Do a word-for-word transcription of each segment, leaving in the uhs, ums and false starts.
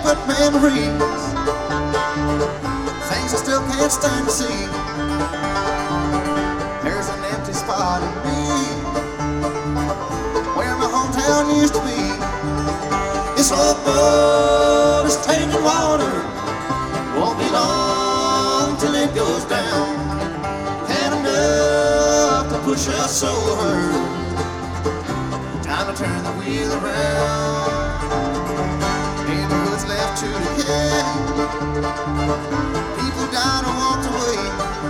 but memories, things I still can't stand to see. There's an empty spot in me where my hometown used to be. This old boat is taking water, won't be long till it goes down. Had enough to push us over, time to turn the wheel around. Neighborhoods left to decay, people died or walked away,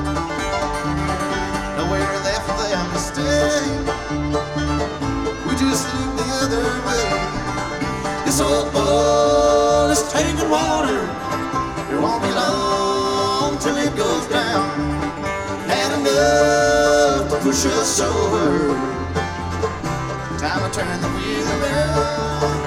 nowhere left for them to stay. We just look the other way. This old boat is taking water, it won't be long till it goes down. Had enough to push us over, time to turn the wheel around.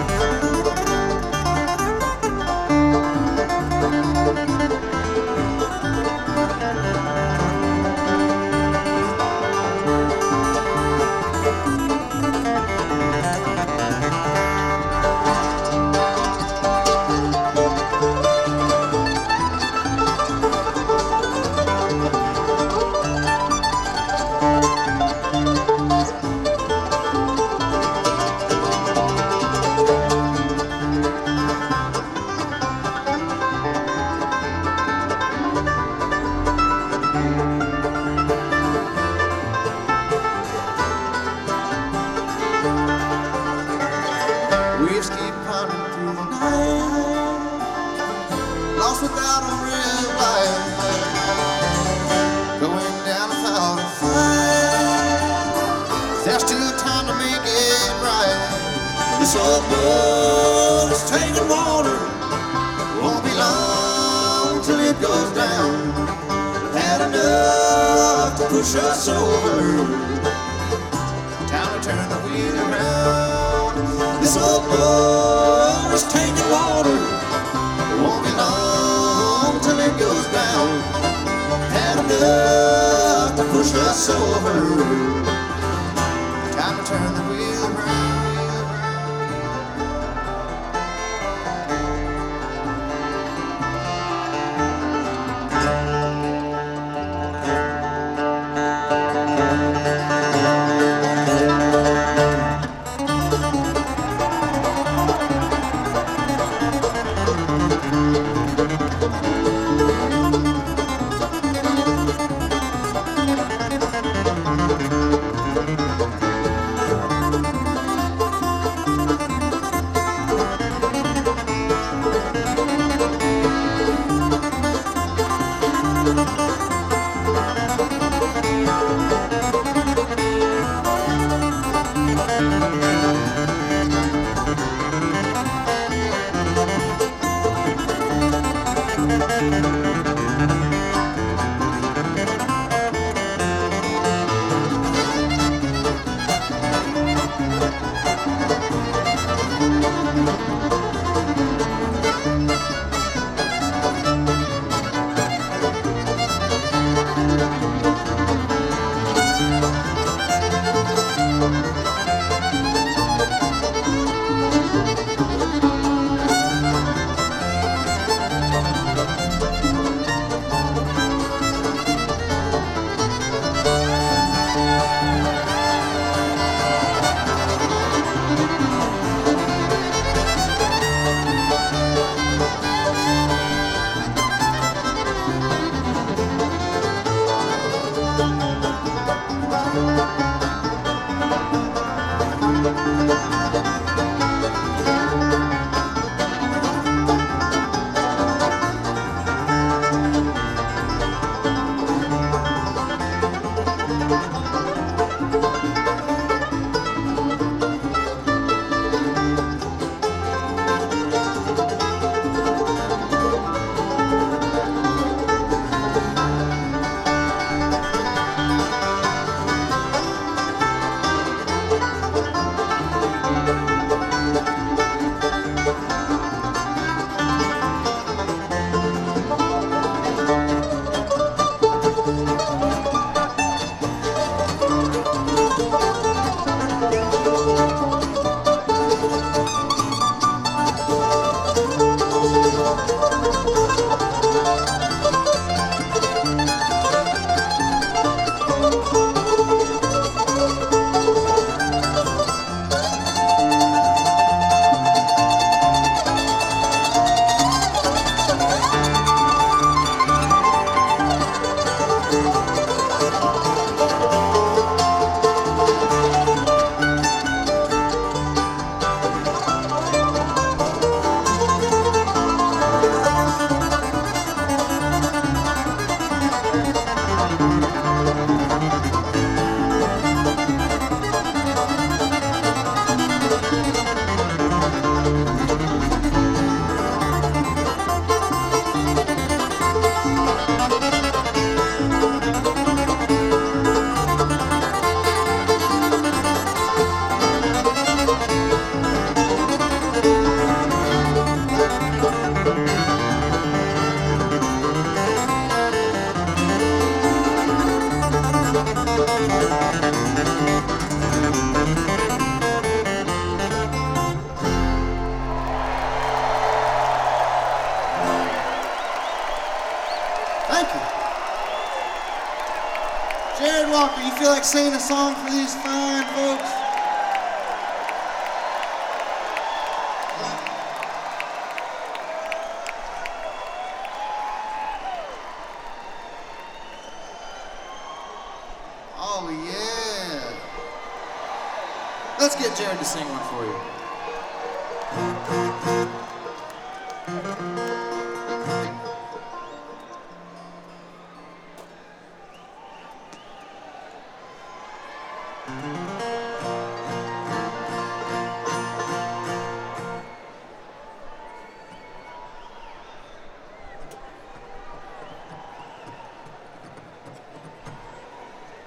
Waves keep pounding through the night, lost without a real light, going down without a fight. There's still time to make it right. This old boat is taking water, won't be long till it goes down. Had enough to push us over, time to turn the wheel around. This old boat is taking water, won't be long till it goes down. Had enough to push us over, time to turn the wheel around. Walker, you feel like singing a song for these fine folks? Oh, yeah. Let's get Jared to sing one for you.